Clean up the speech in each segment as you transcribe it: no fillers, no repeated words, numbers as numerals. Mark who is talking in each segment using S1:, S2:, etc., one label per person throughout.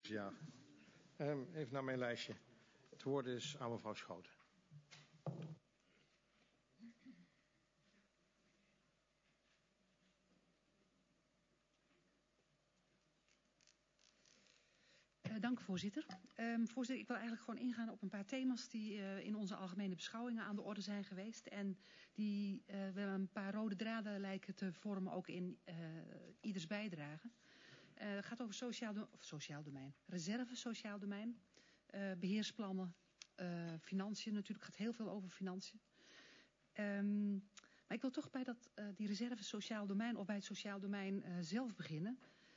S1: Ja, even naar mijn lijstje. Het woord is aan mevrouw Schouten.
S2: Dank voorzitter. Voorzitter, ik wil eigenlijk gewoon ingaan op een paar thema's die in onze algemene beschouwingen aan de orde zijn geweest. En die wel een paar rode draden lijken te vormen ook in ieders bijdrage. Het gaat over sociaal domein, reserve sociaal domein, beheersplannen, financiën natuurlijk. Het gaat heel veel over financiën. Maar ik wil toch bij die reserve sociaal domein of bij het sociaal domein zelf beginnen.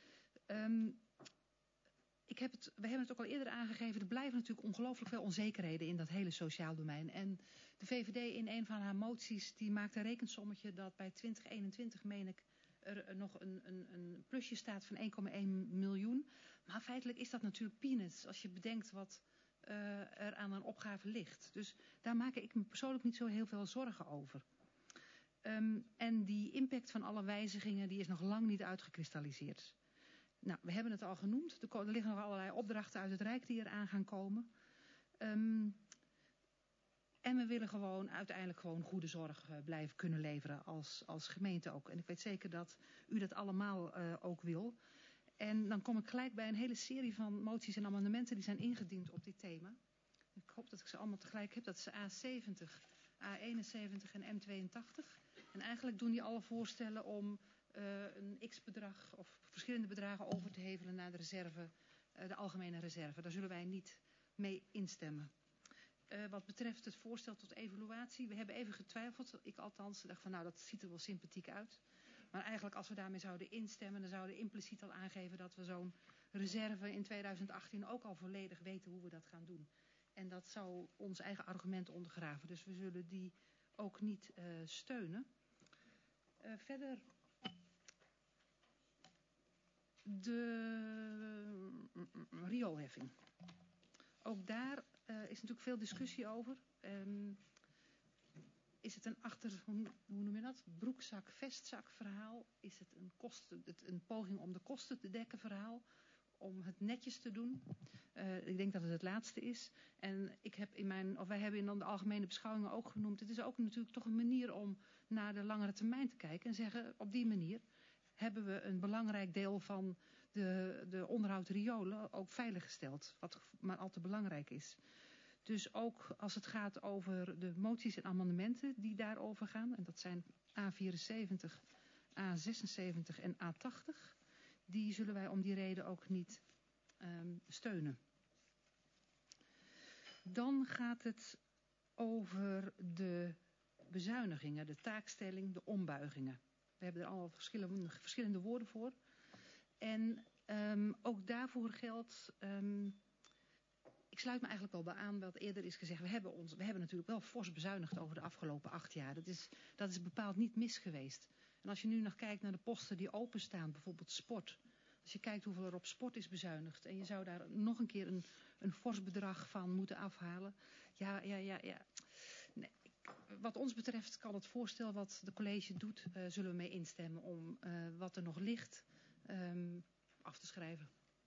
S2: We hebben het ook al eerder aangegeven, er blijven natuurlijk ongelooflijk veel onzekerheden in dat hele sociaal domein. En de VVD in een van haar moties, die maakt een rekensommetje dat bij 2021, meen ik, er nog een plusje staat van 1,1 miljoen. Maar feitelijk is dat natuurlijk peanuts als je bedenkt wat er aan een opgave ligt. Dus daar maak ik me persoonlijk niet zo heel veel zorgen over. En die impact van alle wijzigingen, die is nog lang niet uitgekristalliseerd. Nou, we hebben het al genoemd. Er liggen nog allerlei opdrachten uit het Rijk die eraan gaan komen. En we willen uiteindelijk goede zorg blijven kunnen leveren als gemeente ook. En ik weet zeker dat u dat allemaal ook wil. En dan kom ik gelijk bij een hele serie van moties en amendementen die zijn ingediend op dit thema. Ik hoop dat ik ze allemaal tegelijk heb. Dat is A70, A71 en M82. En eigenlijk doen die alle voorstellen om een x-bedrag of verschillende bedragen over te hevelen naar de reserve, de algemene reserve. Daar zullen wij niet mee instemmen. Wat betreft het voorstel tot evaluatie, we hebben even getwijfeld. Ik althans dacht van dat ziet er wel sympathiek uit. Maar eigenlijk als we daarmee zouden instemmen, dan zouden we impliciet al aangeven dat we zo'n reserve in 2018 ook al volledig weten hoe we dat gaan doen. En dat zou ons eigen argument ondergraven. Dus we zullen die ook niet steunen. Verder de rioolheffing. Ook daar is natuurlijk veel discussie over. Is het hoe noem je dat? Broekzak-vestzak verhaal? Is het een poging om de kosten te dekken verhaal? Om het netjes te doen? Ik denk dat het laatste is. En wij hebben in de algemene beschouwingen ook genoemd. Het is ook natuurlijk toch een manier om naar de langere termijn te kijken. En zeggen, op die manier hebben we een belangrijk deel van de onderhoud riolen ook veiliggesteld. Wat maar al te belangrijk is. Dus ook als het gaat over de moties en amendementen die daarover gaan. En dat zijn A74, A76 en A80. Die zullen wij om die reden ook niet steunen. Dan gaat het over de bezuinigingen, de taakstelling, de ombuigingen. We hebben er al verschillende woorden voor. En ook daarvoor geldt, ik sluit me eigenlijk wel bij aan wat eerder is gezegd. We hebben natuurlijk wel fors bezuinigd over de afgelopen 8 jaar. Dat is bepaald niet mis geweest. En als je nu nog kijkt naar de posten die openstaan, bijvoorbeeld sport. Als je kijkt hoeveel er op sport is bezuinigd. En je zou daar nog een keer een fors bedrag van moeten afhalen. Ja. Nee. Wat ons betreft kan het voorstel wat de college doet, zullen we mee instemmen om wat er nog ligt af te schrijven.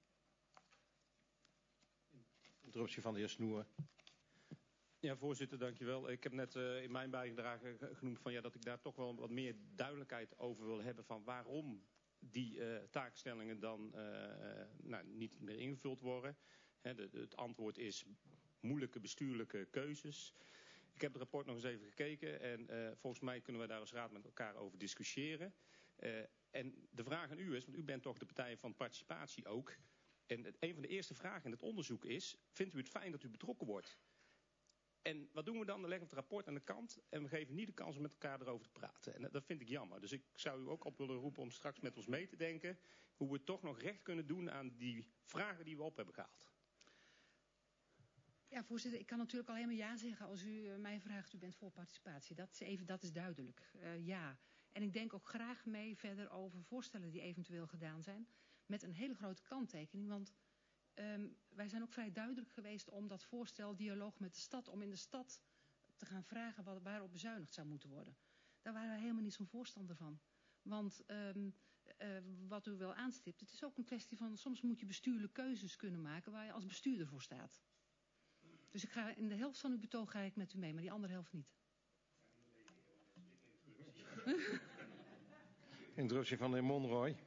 S1: Interruptie van de heer Snoer.
S3: Ja, voorzitter, dankjewel. Ik heb net in mijn bijdrage genoemd dat ik daar toch wel wat meer duidelijkheid over wil hebben van waarom die taakstellingen dan niet meer ingevuld worden. Het antwoord is moeilijke bestuurlijke keuzes. Ik heb het rapport nog eens even gekeken en volgens mij kunnen we daar als raad met elkaar over discussiëren. En de vraag aan u is, want u bent toch de partij van participatie ook. En een van de eerste vragen in het onderzoek is, vindt u het fijn dat u betrokken wordt? En wat doen we dan? Dan leggen we het rapport aan de kant en we geven niet de kans om met elkaar erover te praten. En dat vind ik jammer. Dus ik zou u ook op willen roepen om straks met ons mee te denken hoe we toch nog recht kunnen doen aan die vragen die we op hebben gehaald.
S2: Ja, voorzitter, ik kan natuurlijk alleen maar ja zeggen als u mij vraagt, u bent voor participatie. Dat is duidelijk. Ja. En ik denk ook graag mee verder over voorstellen die eventueel gedaan zijn. Met een hele grote kanttekening, want wij zijn ook vrij duidelijk geweest om dat voorstel dialoog met de stad, om in de stad te gaan vragen waarop bezuinigd zou moeten worden. Daar waren wij helemaal niet zo'n voorstander van. Want wat u wel aanstipt, het is ook een kwestie van, soms moet je bestuurlijke keuzes kunnen maken waar je als bestuurder voor staat. Dus ik ga in de helft van uw betoog ga ik met u mee, maar die andere helft niet.
S1: Interruptie van de heer Monroy.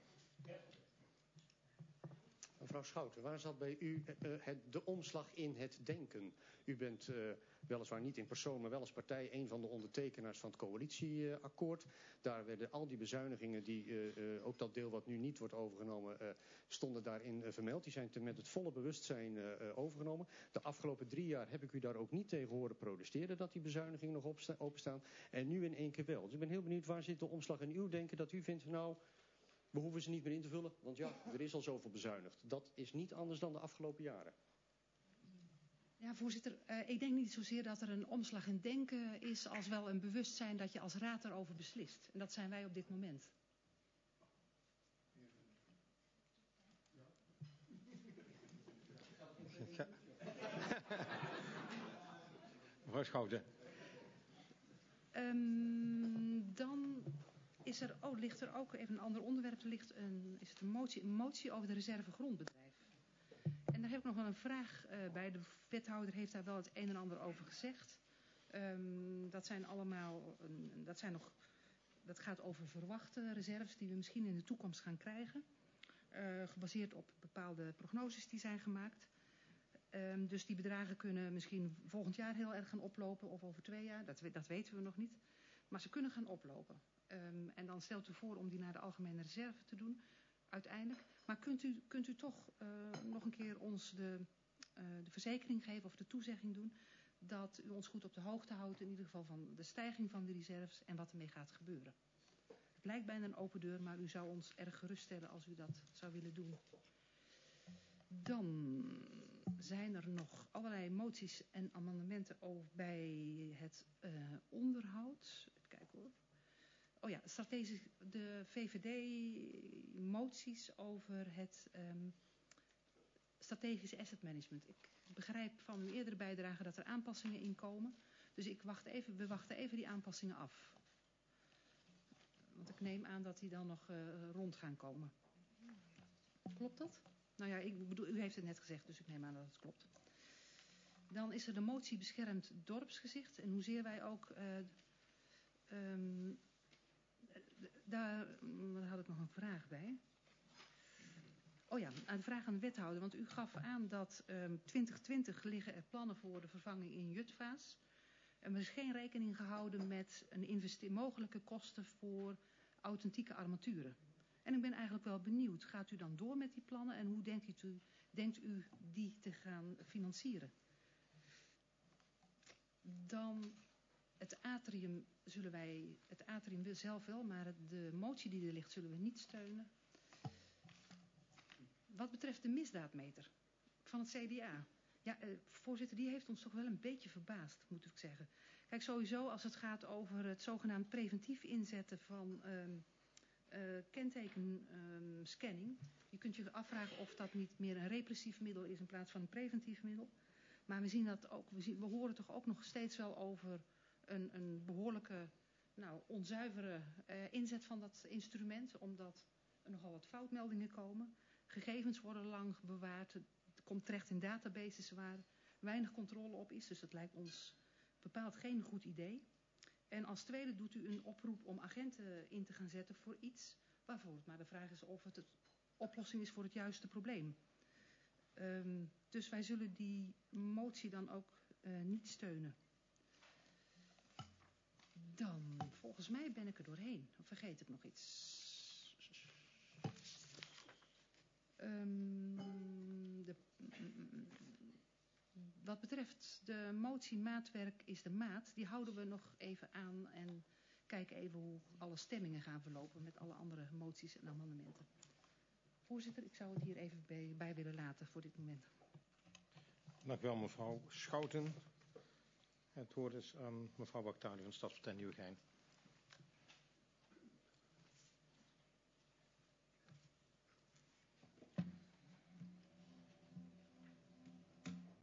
S4: Mevrouw Schouten, waar zat bij u de omslag in het denken? U bent weliswaar niet in persoon, maar wel als partij een van de ondertekenaars van het coalitieakkoord. Daar werden al die bezuinigingen, ook dat deel wat nu niet wordt overgenomen, stonden daarin vermeld. Die zijn met het volle bewustzijn overgenomen. De afgelopen 3 jaar heb ik u daar ook niet tegen horen protesteren dat die bezuinigingen nog openstaan. En nu in één keer wel. Dus ik ben heel benieuwd, waar zit de omslag in uw denken dat u vindt, nou, we hoeven ze niet meer in te vullen, want ja, er is al zoveel bezuinigd. Dat is niet anders dan de afgelopen jaren.
S2: Ja, voorzitter, ik denk niet zozeer dat er een omslag in denken is, als wel een bewustzijn dat je als raad daarover beslist. En dat zijn wij op dit moment.
S1: Mevrouw Schouten.
S2: Dan is er, ligt er ook even een ander onderwerp. Is het een motie over de reserve grondbedrijf. En daar heb ik nog wel een vraag bij. De wethouder heeft daar wel het een en ander over gezegd. Dat gaat over verwachte reserves die we misschien in de toekomst gaan krijgen. Gebaseerd op bepaalde prognoses die zijn gemaakt. Dus die bedragen kunnen misschien volgend jaar heel erg gaan oplopen of over 2 jaar. Dat weten we nog niet. Maar ze kunnen gaan oplopen. En dan stelt u voor om die naar de algemene reserve te doen, uiteindelijk. Maar kunt u toch nog een keer ons de verzekering geven of de toezegging doen dat u ons goed op de hoogte houdt, in ieder geval van de stijging van de reserves en wat ermee gaat gebeuren. Het lijkt bijna een open deur, maar u zou ons erg geruststellen als u dat zou willen doen. Dan zijn er nog allerlei moties en amendementen over bij het onderhoud. Even kijken hoor. Oh ja, de VVD-moties over het strategisch asset management. Ik begrijp van uw eerdere bijdrage dat er aanpassingen in komen. Dus we wachten even die aanpassingen af. Want ik neem aan dat die dan nog rond gaan komen. Klopt dat? Nou ja, ik bedoel, u heeft het net gezegd, dus ik neem aan dat het klopt. Dan is er de motie beschermd dorpsgezicht. En hoezeer wij ook... daar had ik nog een vraag bij. Oh ja, een vraag aan de wethouder. Want u gaf aan dat 2020 liggen er plannen voor de vervanging in Jutphaas. En er is geen rekening gehouden met mogelijke kosten voor authentieke armaturen. En ik ben eigenlijk wel benieuwd. Gaat u dan door met die plannen en hoe denkt u die te gaan financieren? Dan het atrium wil zelf wel, maar de motie die er ligt zullen we niet steunen. Wat betreft de misdaadmeter van het CDA. Ja, voorzitter, die heeft ons toch wel een beetje verbaasd, moet ik zeggen. Kijk, sowieso als het gaat over het zogenaamd preventief inzetten van kentekenscanning. Je kunt je afvragen of dat niet meer een repressief middel is in plaats van een preventief middel. Maar we zien dat ook, we horen toch ook nog steeds wel over een behoorlijke, onzuivere inzet van dat instrument. Omdat er nogal wat foutmeldingen komen. Gegevens worden lang bewaard. Het komt terecht in databases waar weinig controle op is. Dus dat lijkt ons bepaald geen goed idee. En als tweede doet u een oproep om agenten in te gaan zetten voor iets waarvoor. Maar de vraag is of het de oplossing is voor het juiste probleem. Dus wij zullen die motie dan ook niet steunen. Dan, volgens mij ben ik er doorheen. Of vergeet ik nog iets? Wat betreft de motie maatwerk is de maat. Die houden we nog even aan en kijken even hoe alle stemmingen gaan verlopen met alle andere moties en amendementen. Voorzitter, ik zou het hier even bij willen laten voor dit moment.
S1: Dank u wel, mevrouw Schouten. Het woord is aan mevrouw Bactali van Stadspartij Nieuwegein.